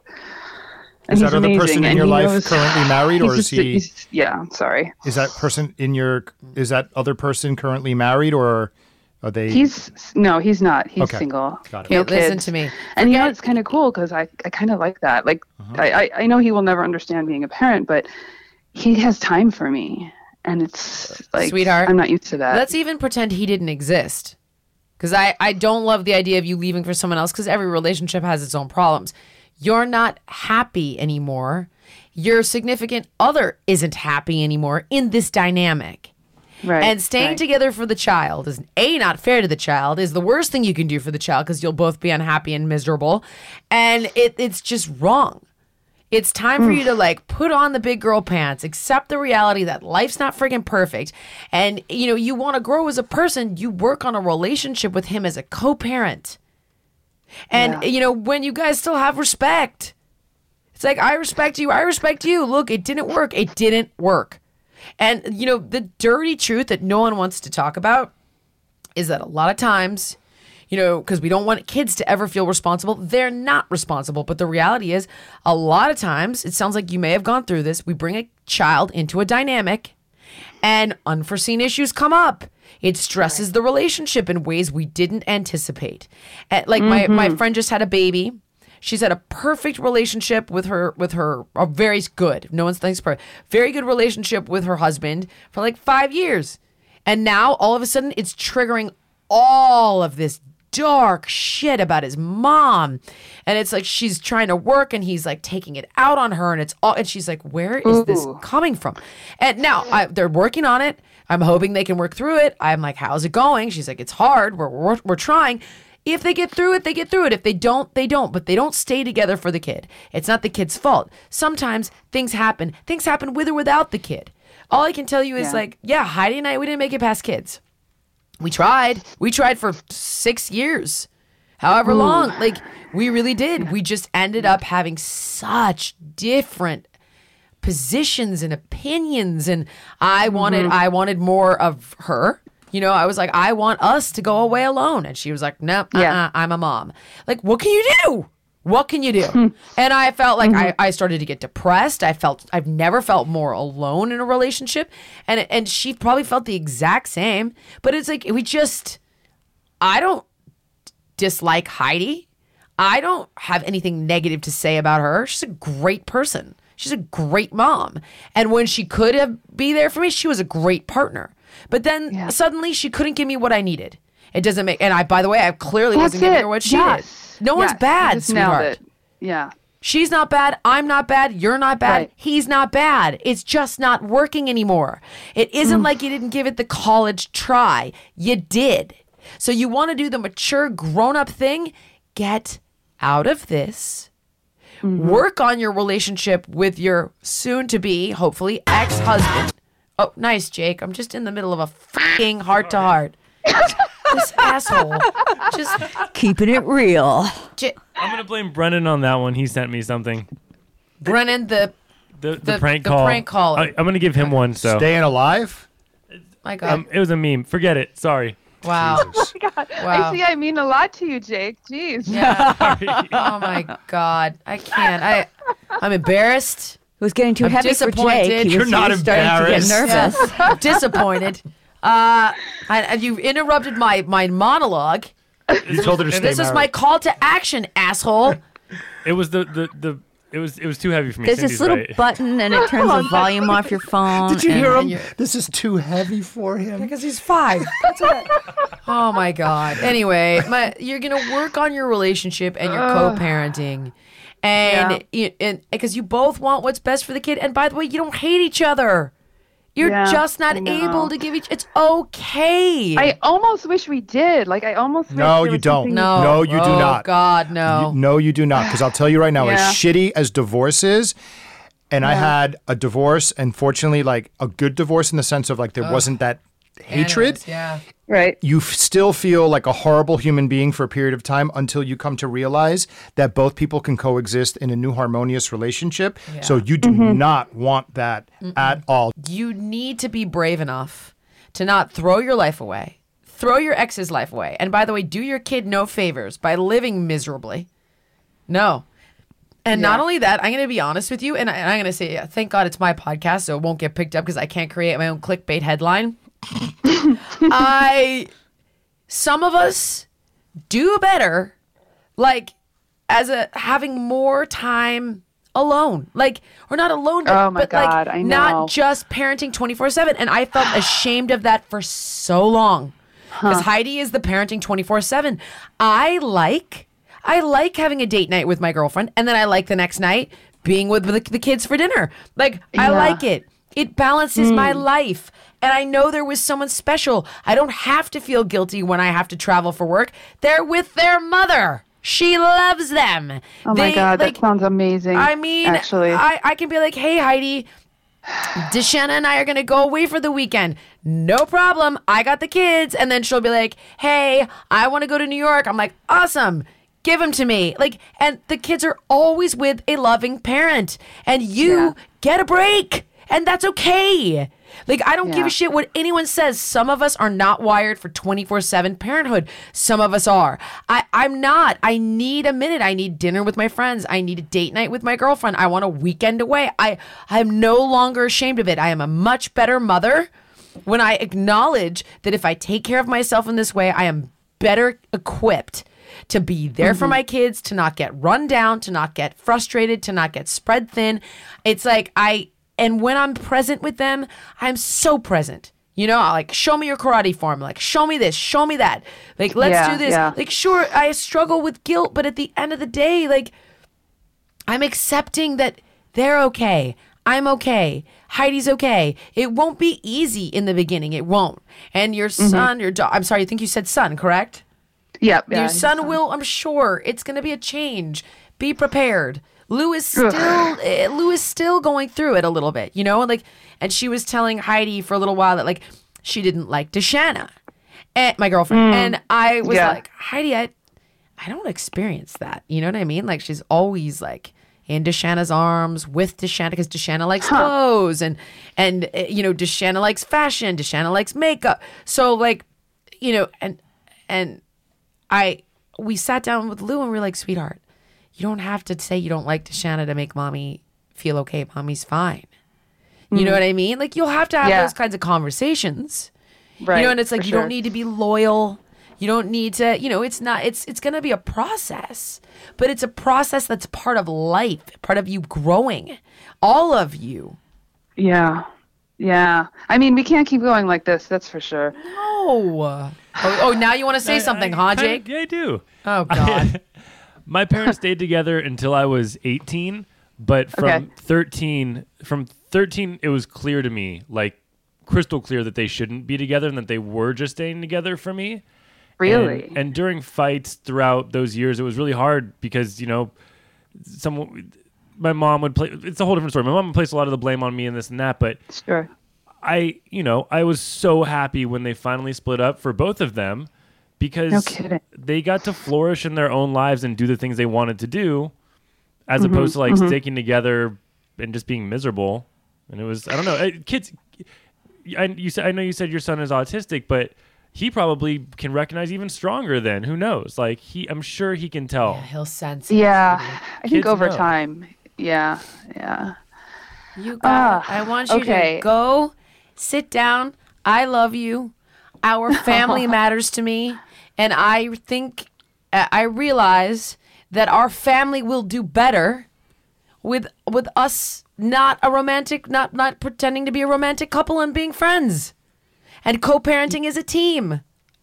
Speaker 6: And
Speaker 4: Is
Speaker 6: he's
Speaker 4: that other
Speaker 6: amazing,
Speaker 4: person in
Speaker 6: and
Speaker 4: your
Speaker 6: he
Speaker 4: life
Speaker 6: knows-
Speaker 4: currently married,
Speaker 6: he's
Speaker 4: or is
Speaker 6: just-
Speaker 4: he?
Speaker 6: he's- yeah, sorry.
Speaker 4: Is that person in your? Is that other person currently married, or are they?
Speaker 6: He's no, he's not. He's
Speaker 4: Okay.
Speaker 6: single.
Speaker 4: Got it.
Speaker 6: No
Speaker 3: Okay, listen
Speaker 6: kids.
Speaker 3: to me.
Speaker 6: And you know,
Speaker 3: Forget-
Speaker 6: it's kind of cool because I, I kind of like that. Like,
Speaker 4: Uh-huh.
Speaker 6: I, I, I know he will never understand being a parent, but he has time for me, and it's like,
Speaker 3: Sweetheart,
Speaker 6: I'm not used to that.
Speaker 3: Let's even pretend he didn't exist. Because I, I don't love the idea of you leaving for someone else because every relationship has its own problems. You're not happy anymore. Your significant other isn't happy anymore in this dynamic.
Speaker 6: right.
Speaker 3: And staying
Speaker 6: right.
Speaker 3: together for the child is A, not fair to the child, is the worst thing you can do for the child because you'll both be unhappy and miserable. And it, it's just wrong. It's time for you to like put on the big girl pants, accept the reality that life's not friggin' perfect. And, you know, you want to grow as a person, you work on a relationship with him as a co-parent. And,
Speaker 6: Yeah.
Speaker 3: you know, when you guys still have respect, it's like, I respect you. I respect you. Look, it didn't work. It didn't work. And, you know, the dirty truth that no one wants to talk about is that a lot of times, you know, because we don't want kids to ever feel responsible. They're not responsible. But the reality is, a lot of times, it sounds like you may have gone through this. We bring a child into a dynamic and unforeseen issues come up. It stresses the relationship in ways we didn't anticipate. And, like my, my friend just had a baby. She's had a perfect relationship with her, with her, a very good, no one's thinks perfect, very good relationship with her husband for like five years. And now all of a sudden it's triggering all of this dark shit about his mom. And it's like she's trying to work and he's like taking it out on her and it's all, and she's like, where is this
Speaker 6: Ooh.
Speaker 3: coming from? And now I, they're working on it. I'm hoping they can work through it. I'm like, how's it going? She's like, it's hard. We're, we're, we're trying. If they get through it, they get through it. If they don't, they don't. But they don't stay together for the kid. It's not the kid's fault. Sometimes things happen. Things happen with or without the kid. All I can tell you is
Speaker 6: Yeah.
Speaker 3: like, yeah, Heidi and I, we didn't make it past kids. We tried. We tried for six years. However long. Like, we really did. We just ended up having such different positions and opinions. And I wanted I wanted more of her. You know, I was like, I want us to go away alone. And she was like, no, uh-uh,
Speaker 6: Yeah.
Speaker 3: I'm a mom. Like, what can you do? What can you do? And I felt like I, I started to get depressed. I felt, I've never felt more alone in a relationship. And, and she probably felt the exact same. But it's like, we just, I don't dislike Heidi. I don't have anything negative to say about her. She's a great person. She's a great mom. And when she could have be there for me, she was a great partner. But then
Speaker 6: Yeah.
Speaker 3: suddenly she couldn't give me what I needed. It doesn't make, and I, by the way, I clearly
Speaker 6: That's
Speaker 3: wasn't giving
Speaker 6: it.
Speaker 3: her what she
Speaker 6: Yes.
Speaker 3: did. No one's
Speaker 6: Yes. You
Speaker 3: bad,
Speaker 6: just nailed
Speaker 3: sweetheart.
Speaker 6: it. Yeah.
Speaker 3: She's not bad. I'm not bad. You're not bad.
Speaker 6: Right.
Speaker 3: He's not bad. It's just not working anymore. It isn't like you didn't give it the college try. You did. So you want to do the mature, grown up thing? Get out of this. Work on your relationship with your soon to be, hopefully, ex husband. Oh, nice, Jake. I'm just in the middle of a fucking heart to heart. This asshole. Just.
Speaker 7: Keeping it real.
Speaker 3: J-
Speaker 5: I'm gonna blame Brennan on that one. He sent me something.
Speaker 3: Brennan, the.
Speaker 5: The, the,
Speaker 3: The-
Speaker 5: prank
Speaker 3: the
Speaker 5: call.
Speaker 3: prank caller.
Speaker 5: I, I'm gonna give him one. So
Speaker 4: Staying alive?
Speaker 3: My God.
Speaker 5: um, it was a meme. Forget it. Sorry.
Speaker 3: Wow.
Speaker 4: Jesus.
Speaker 3: Wow.
Speaker 6: I see. I mean a lot to you, Jake. Jeez.
Speaker 3: Yeah.
Speaker 5: Sorry.
Speaker 3: Oh my God. I can't. I. I'm embarrassed.
Speaker 7: It was getting too
Speaker 3: I'm
Speaker 7: heavy for
Speaker 3: disappointed.
Speaker 7: Jake. He
Speaker 4: You're
Speaker 7: was,
Speaker 4: not
Speaker 7: he was starting to get
Speaker 4: embarrassed.
Speaker 7: nervous.
Speaker 3: I'm disappointed. Uh, and, and you interrupted my my monologue.
Speaker 4: You told her to stay
Speaker 3: This is
Speaker 4: married.
Speaker 3: my call to action, asshole.
Speaker 5: It was the, the the it was it was too heavy for me.
Speaker 7: There's
Speaker 5: Cindy's
Speaker 7: this little
Speaker 5: right.
Speaker 7: button and it turns the volume off your phone.
Speaker 4: Did you
Speaker 7: and-
Speaker 4: hear him?
Speaker 3: you're-
Speaker 4: This is too heavy for him.
Speaker 3: Because he's five. That's it. Oh my God. Anyway, my, you're gonna work on your relationship and your co-parenting, and you, and because you both want what's best for the kid. And by the way, you don't hate each other. You're
Speaker 6: Yeah,
Speaker 3: just not
Speaker 6: I know.
Speaker 3: able to give each. It's okay.
Speaker 6: I almost wish we did. Like I almost. wish
Speaker 4: No,
Speaker 6: there
Speaker 4: you
Speaker 6: was
Speaker 4: don't.
Speaker 6: something-
Speaker 3: no,
Speaker 4: No, you do
Speaker 3: oh,
Speaker 4: not.
Speaker 3: God, no.
Speaker 4: You- no, you do not. Because I'll tell you right now, as
Speaker 6: Yeah.
Speaker 4: shitty as divorce is, and I had a divorce, and fortunately, like a good divorce in the sense of like there wasn't that hatred.
Speaker 3: Anyways, yeah.
Speaker 6: Right.
Speaker 4: You f- still feel like a horrible human being for a period of time until you come to realize that both people can coexist in a new harmonious relationship. So you do not want that at all.
Speaker 3: You need to be brave enough to not throw your life away, throw your ex's life away. And by the way, do your kid no favors by living miserably. No. And not only that, I'm going to be honest with you, and, I, and I'm going to say, yeah, thank God it's my podcast, so it won't get picked up because I can't create my own clickbait headline. I, some of us do better, like, as a having more time alone, like, or not alone, but,
Speaker 6: Oh my
Speaker 3: but like,
Speaker 6: God, I know.
Speaker 3: not just parenting twenty-four seven. And I felt ashamed of that for so long because Heidi is the parenting twenty-four seven. I like, I like having a date night with my girlfriend, and then I like the next night being with the, the kids for dinner. Like, I
Speaker 6: Yeah.
Speaker 3: like it. It balances my life. And I know they're with someone special. I don't have to feel guilty when I have to travel for work. They're with their mother. She loves them.
Speaker 6: Oh my
Speaker 3: They,
Speaker 6: God,
Speaker 3: like,
Speaker 6: that sounds amazing.
Speaker 3: I mean,
Speaker 6: actually,
Speaker 3: I, I can be like, hey, Heidi, Deshanna and I are going to go away for the weekend. No problem. I got the kids. And then she'll be like, hey, I want to go to New York. I'm like, awesome. Give them to me. Like, and the kids are always with a loving parent. And you
Speaker 6: Yeah.
Speaker 3: get a break. And that's okay. Like, I don't give
Speaker 6: Yeah.
Speaker 3: a shit what anyone says. Some of us are not wired for twenty-four seven parenthood. Some of us are. I, I'm not. I need a minute. I need dinner with my friends. I need a date night with my girlfriend. I want a weekend away. I, I'm no longer ashamed of it. I am a much better mother when I acknowledge that if I take care of myself in this way, I am better equipped to be there for my kids, to not get run down, to not get frustrated, to not get spread thin. It's like I... And when I'm present with them, I'm so present. You know, I'll like, show me your karate form. Like, show me this, show me that. Like, let's
Speaker 6: Yeah,
Speaker 3: do this.
Speaker 6: yeah.
Speaker 3: Like, sure, I struggle with guilt, but at the end of the day, like, I'm accepting that they're okay. I'm okay. Heidi's okay. It won't be easy in the beginning. It won't. And your son, your daughter, I'm sorry, I think you said son, correct?
Speaker 6: yep. Yeah,
Speaker 3: Your
Speaker 6: he's
Speaker 3: son
Speaker 6: fine.
Speaker 3: will, I'm sure. It's going to be a change. Be prepared. Lou is still eh, Lou is still going through it a little bit, you know, like, and she was telling Heidi for a little while that like she didn't like Deshanna, and my girlfriend, and I was
Speaker 6: Yeah.
Speaker 3: like, Heidi, I, I don't experience that, you know what I mean? Like she's always like in Deshanna's arms with Deshanna because Deshanna likes clothes and and eh, you know Deshanna likes fashion, Deshanna likes makeup, so like, you know, and and I we sat down with Lou and we were like, sweetheart. You don't have to say you don't like Deshanna to make mommy feel okay. Mommy's fine. You know what I mean? Like, you'll have to have
Speaker 6: Yeah.
Speaker 3: those kinds of conversations.
Speaker 6: Right,
Speaker 3: You know, and it's like,
Speaker 6: for
Speaker 3: you
Speaker 6: sure.
Speaker 3: don't need to be loyal. You don't need to, you know, it's not, it's, it's going to be a process, but it's a process that's part of life, part of you growing. All of you.
Speaker 6: Yeah. Yeah. I mean, we can't keep going like this. That's for sure.
Speaker 3: Oh. Oh, oh now you want to say
Speaker 5: I-
Speaker 3: something,
Speaker 5: I
Speaker 3: huh,
Speaker 5: kinda-
Speaker 3: Jake?
Speaker 5: Yeah, I do.
Speaker 3: Oh, God.
Speaker 5: My parents stayed together until I was eighteen, but from
Speaker 6: Okay.
Speaker 5: thirteen, from thirteen, it was clear to me, like crystal clear, that they shouldn't be together and that they were just staying together for me.
Speaker 6: Really?
Speaker 5: And, and during fights throughout those years, it was really hard because, you know, someone, my mom would play, it's a whole different story. My mom would place a lot of the blame on me and this and that, but
Speaker 6: Sure.
Speaker 5: I, you know, I was so happy when they finally split up for both of them because
Speaker 6: No kidding.
Speaker 5: they got to flourish in their own lives and do the things they wanted to do as
Speaker 6: Mm-hmm,
Speaker 5: opposed to like sticking together and just being miserable. And it was, I don't know, uh, kids, I, you said, I know you said your son is autistic, but he probably can recognize even stronger then. Who knows? Like he, I'm sure he can tell.
Speaker 3: Yeah, he'll sense it.
Speaker 6: Yeah. I think
Speaker 5: Kids
Speaker 6: over
Speaker 5: know.
Speaker 6: time. Yeah. Yeah.
Speaker 3: You got
Speaker 6: Ah,
Speaker 3: it. I want you
Speaker 6: okay.
Speaker 3: to go sit down. I love you. Our family matters to me. And I think, uh, I realize that our family will do better with with us not a romantic, not not pretending to be a romantic couple and being friends. And co-parenting as a team.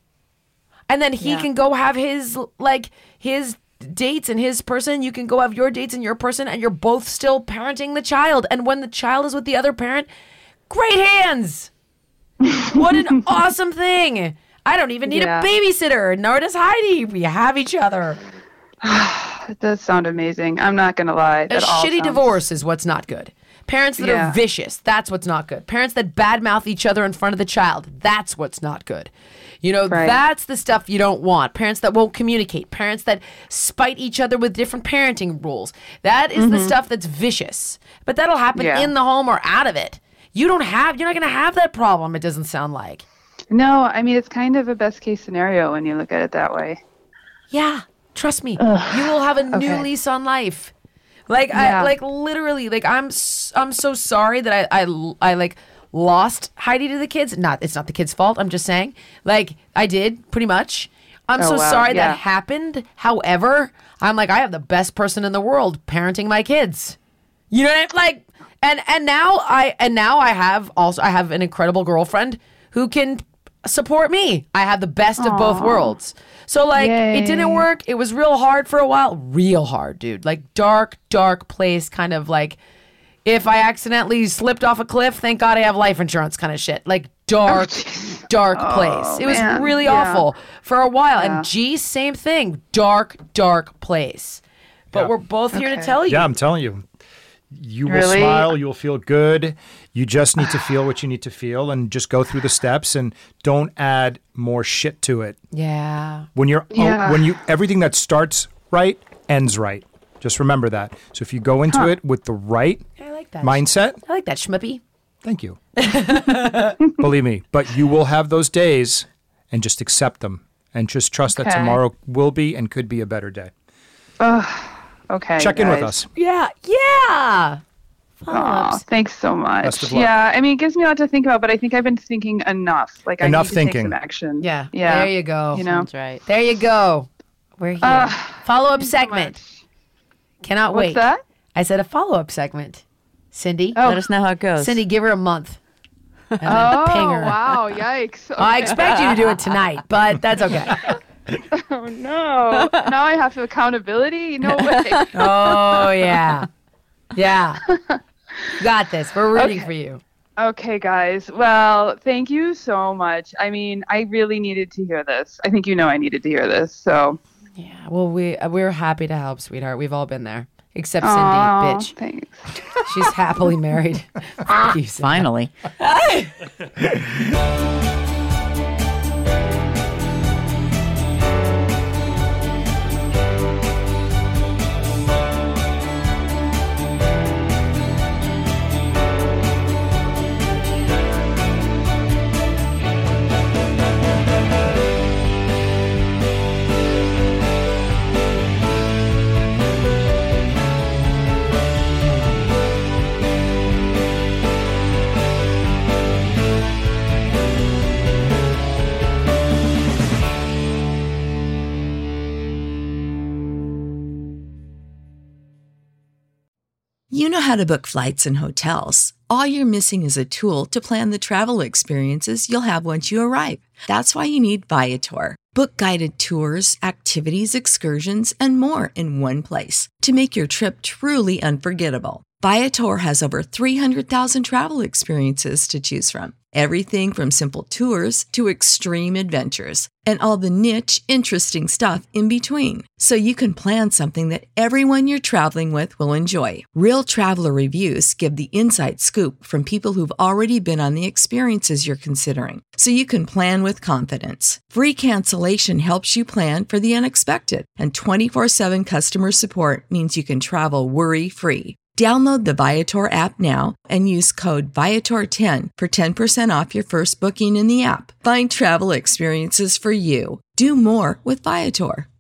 Speaker 3: And then he
Speaker 6: Yeah.
Speaker 3: can go have his, like, his dates and his person. You can go have your dates and your person, and you're both still parenting the child. And when the child is with the other parent, great hands. What an awesome thing. I don't even need
Speaker 6: Yeah.
Speaker 3: a babysitter, nor does Heidi. We have each other.
Speaker 6: It does sound amazing. I'm not going to lie.
Speaker 3: A
Speaker 6: That all
Speaker 3: shitty
Speaker 6: sounds-
Speaker 3: divorce is what's not good. Parents that
Speaker 6: Yeah.
Speaker 3: are vicious, that's what's not good. Parents that badmouth each other in front of the child, that's what's not good. You know,
Speaker 6: Right.
Speaker 3: that's the stuff you don't want. Parents that won't communicate, parents that spite each other with different parenting rules. That is the stuff that's vicious. But that'll happen
Speaker 6: Mm-hmm. Yeah.
Speaker 3: in the home or out of it. You don't have, you're not going to have that problem, it doesn't sound like.
Speaker 6: No, I mean, it's kind of a best case scenario when you look at it that way.
Speaker 3: Yeah, trust me. You will have a new
Speaker 6: Okay.
Speaker 3: lease on life. Like
Speaker 6: Yeah.
Speaker 3: I like literally like I'm s- I'm so sorry that I I I like lost Heidi to the kids. Not it's not the kids' fault. I'm just saying. Like I did pretty much. I'm
Speaker 6: Oh,
Speaker 3: so
Speaker 6: wow.
Speaker 3: sorry
Speaker 6: Yeah.
Speaker 3: that happened. However, I'm like I have the best person in the world parenting my kids. You know what I like and and now I and now I have also I have an incredible girlfriend who can support me. I have the best of both worlds. So like it didn't
Speaker 6: Yay.
Speaker 3: work. It was real hard for a while. Real hard, dude. Like dark, dark place kind of like if I accidentally slipped off a cliff, thank God I have life insurance kind of shit. Like dark,
Speaker 6: Oh,
Speaker 3: dark
Speaker 6: Oh,
Speaker 3: place. It was
Speaker 6: man.
Speaker 3: really
Speaker 6: Yeah.
Speaker 3: awful for a while.
Speaker 6: Yeah.
Speaker 3: And G, same thing, dark, dark place. But
Speaker 4: Yeah.
Speaker 3: we're both here to
Speaker 6: Okay.
Speaker 3: tell you.
Speaker 4: Yeah, I'm telling you. You will
Speaker 6: Really?
Speaker 4: smile, you'll feel good. You just need to feel what you need to feel and just go through the steps and don't add more shit to it.
Speaker 3: Yeah.
Speaker 4: When you're oh,
Speaker 6: Yeah.
Speaker 4: when you everything that starts right ends right. Just remember that. So if you go into it with the right
Speaker 3: I like that.
Speaker 4: mindset,
Speaker 3: I like that, Schmippy.
Speaker 4: thank you. Believe me, but you will have those days and just accept them and just trust that
Speaker 6: Okay.
Speaker 4: tomorrow will be and could be a better day.
Speaker 6: Okay.
Speaker 4: Check in with
Speaker 6: guys.
Speaker 4: us.
Speaker 3: Yeah. Yeah.
Speaker 6: Aw,
Speaker 3: Follow-ups.
Speaker 6: thanks so much.
Speaker 4: Best of luck.
Speaker 6: Yeah, I mean, it gives me a lot to think about, but I think I've been thinking enough. Like, I
Speaker 4: Enough
Speaker 6: need to
Speaker 4: thinking.
Speaker 6: take some action.
Speaker 3: Yeah.
Speaker 6: Yeah.
Speaker 3: There you go.
Speaker 6: You know?
Speaker 7: That's right.
Speaker 3: There you go. We're here.
Speaker 6: Uh,
Speaker 3: follow-up
Speaker 6: so
Speaker 3: segment.
Speaker 6: much.
Speaker 3: Cannot
Speaker 6: What's
Speaker 3: wait.
Speaker 6: that?
Speaker 3: I said a follow-up segment. Cindy.
Speaker 6: Oh.
Speaker 7: Let us know how it goes.
Speaker 3: Cindy, give her a month. And then
Speaker 6: Oh,
Speaker 3: ping her.
Speaker 6: wow. Yikes.
Speaker 3: I
Speaker 6: Okay.
Speaker 3: expect you to do it tonight, but that's okay.
Speaker 6: Oh, no. Now I have accountability? No way.
Speaker 3: Oh, yeah. Yeah. You got this. We're rooting
Speaker 6: Okay.
Speaker 3: for you.
Speaker 6: Okay, guys. Well, thank you so much. I mean, I really needed to hear this. I think you know I needed to hear this. So,
Speaker 3: Yeah. Well, we, uh, we're happy to help, sweetheart. We've all been there. Except
Speaker 6: Aw,
Speaker 3: Cindy, bitch.
Speaker 6: thanks.
Speaker 3: She's happily married. Fuck you, Cindy.
Speaker 7: Finally.
Speaker 8: You know how to book flights and hotels. All you're missing is a tool to plan the travel experiences you'll have once you arrive. That's why you need Viator. Book guided tours, activities, excursions, and more in one place to make your trip truly unforgettable. Viator has over three hundred thousand travel experiences to choose from. Everything from simple tours to extreme adventures and all the niche, interesting stuff in between. So you can plan something that everyone you're traveling with will enjoy. Real traveler reviews give the inside scoop from people who've already been on the experiences you're considering. So you can plan with confidence. Free cancellation helps you plan for the unexpected. And twenty-four seven customer support means you can travel worry-free. Download the Viator app now and use code Viator ten for ten percent off your first booking in the app. Find travel experiences for you. Do more with Viator.